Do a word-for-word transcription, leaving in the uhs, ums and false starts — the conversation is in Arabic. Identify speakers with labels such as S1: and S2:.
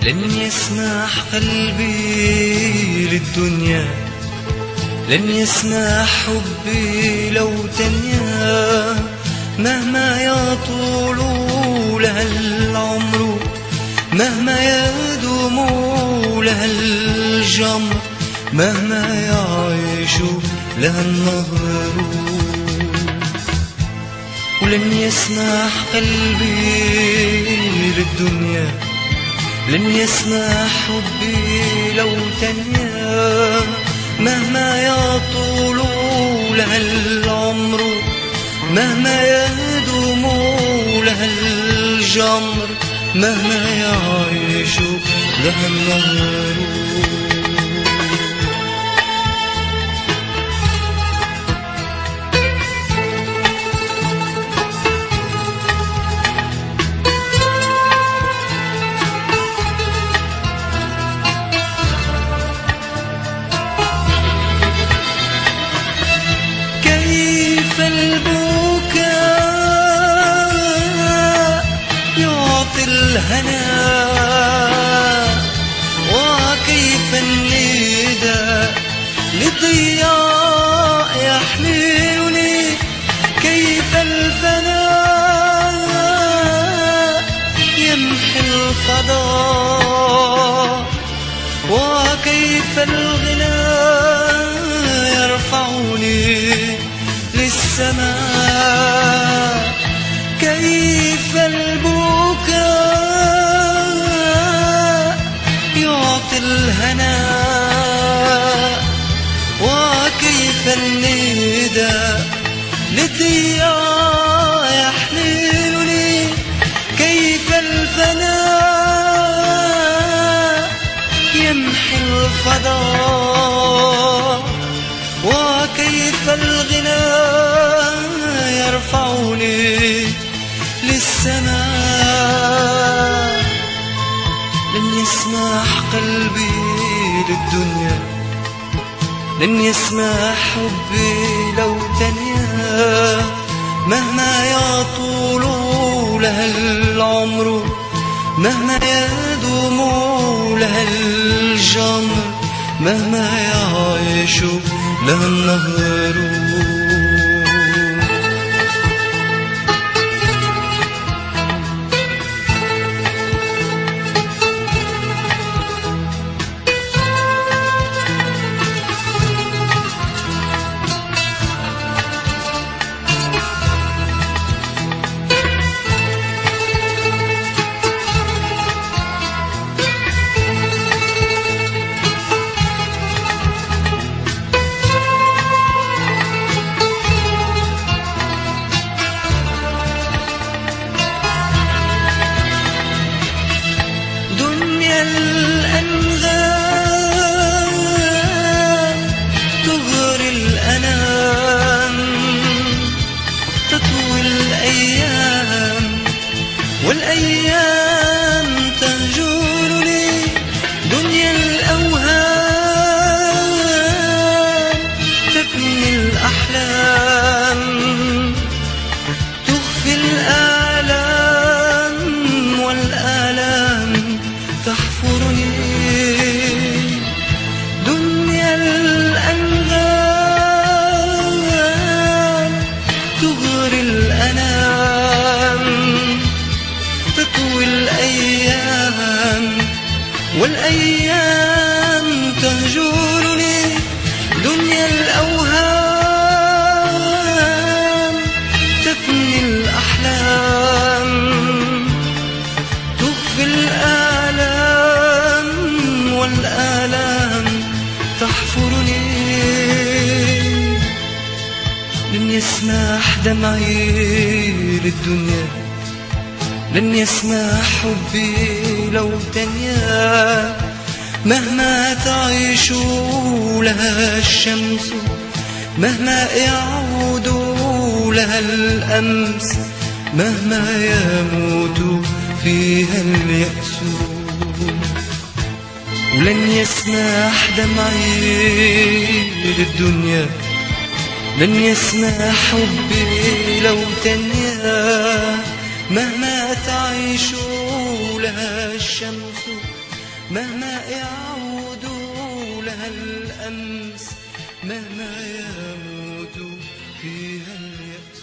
S1: لن يسمح قلبي للدنيا، لن يسمح حبي لو تنيا، مهما يطول لها العمر، مهما يدوم لها الجمر، مهما يعيش لها النهر. ولن يسمح قلبي للدنيا، لن يسمح حبي لو تنيا، مهما يطول لها العمر، مهما يدوم لها الجمر، مهما يعيش لها النهر. كيف البكاء يعطي الهنا، وكيف النداء للضياء يحملني، كيف الفناء يمحي الفضاء، وكيف الغناء يرفعني للسماء. كيف البكاء يعطي الهنا، وكيف النداء للضياء يحملني، كيف الفناء يمحي الفضاء، وكيف الغناء يرفعني للسماء. لن يسمح قلبي للدنيا، لن يسمح حبي لو تنيا، مهما يطول لها العمر، مهما يدوم لها الجمر، مهما يعيش لها النهر. الأنغام تغري الأنام، تطوي الأيام والأيام تهجرني، دنيا الأوهام تبني الأحلام، تخفي الآلام والآلام تحفرني. دنيا الأنغام تغري الأنام، تطوي الأيام والأيام تهجرني، دنيا الأوهام تفني الأحلام، تخفي الآلام والآلام تحفرني. لن يسمح دمعي للدنيا، لن يسمح حبي لو تنيا، مهما تعيش لها الشمس، مهما يعود لها الأمس، مهما يموت فيها اليأس. ولن يسمح دمعي للدنيا، لن يسمح حبي لو تنيا، مهما تعيش لها الشمس، مهما يعودوا لها الأمس، مهما يموت فيها اليأس.